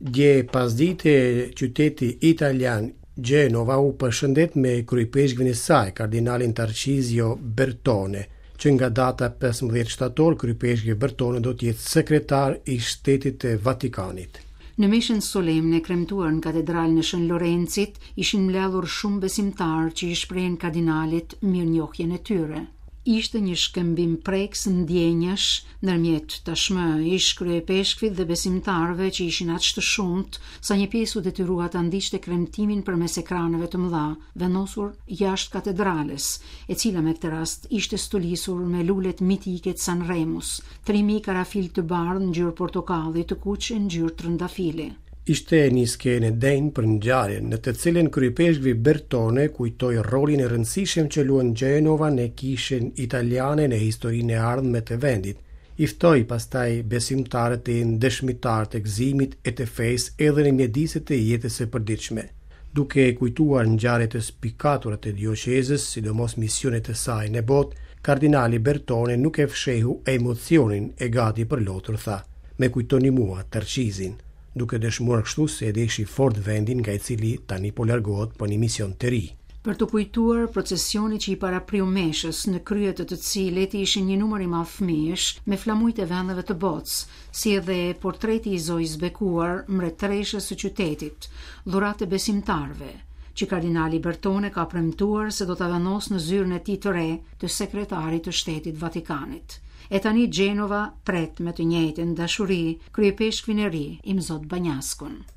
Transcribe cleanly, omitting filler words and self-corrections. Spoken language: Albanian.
Dje pasdite qyteti italian Genova u përshëndet me kryepeshkvin e saj, kardinalin Tarcisio Bertone, që nga data 15 shtator kryepeshkvi Bertone do të jetë sekretar i shtetit të Vatikanit. Në mishën solemne kremtuar në katedralën e Shën Lorencit, ishin mbledhur shumë besimtarë që i shprehen kardinalit mirënjohjen e tyre. Ishte një shkëmbim prekës ndjenjash ndërmjet tashmë ish kryepeshkvit dhe besimtarëve që ishin aq të shumt sa një pjesë u detyrua ta ndiqte kremtimin përmes ekraneve të mëdha vendosur jashtë katedrales, e cila me këtë rast ishte stolisur me lulet mitike të Sanremus, 3000 karafil të bardhë në ngjyrë portokalli të kuq në ngjyrë trëndafili. Ishte një skenë denjë për ngjarjen në të cilën kryepeshkvi Bertone kujtoi rolin e rëndësishëm që luan Genova në kishën italiane në historinë e ardhme të vendit. I ftoi pastaj besimtarët e dëshmitar të gëzimit e të fesë edhe në mjediset e jetës së përditshme. Duke kujtuar ngjarjet e spikatura të dioqezës, sidomos misionet e saj në botë, kardinali Bertone nuk e fshehu emocionin e gati për lotur, tha: "Me kujtoni mua Tarcisin", duke dëshmuar kështu se e deshi fort vendin nga i cili tani po largohet për një mision të ri. Për të kujtuar procesioni që i parapriu meshës, në krye të cilit ishin një numër i madh fëmijësh me flamujt e vendeve të botës, si edhe portreti i Zojës bekuar, mbretëreshës së qytetit, dhuratë e besimtarëve, që kardinali Bertone ka premtuar se do ta vendos në zyrën e tij të re të sekretarit të shtetit Vatikanit. E tani Genova pret me të njëjtën dashuri kryepeshkvin e ri, Imzot Banjaskun.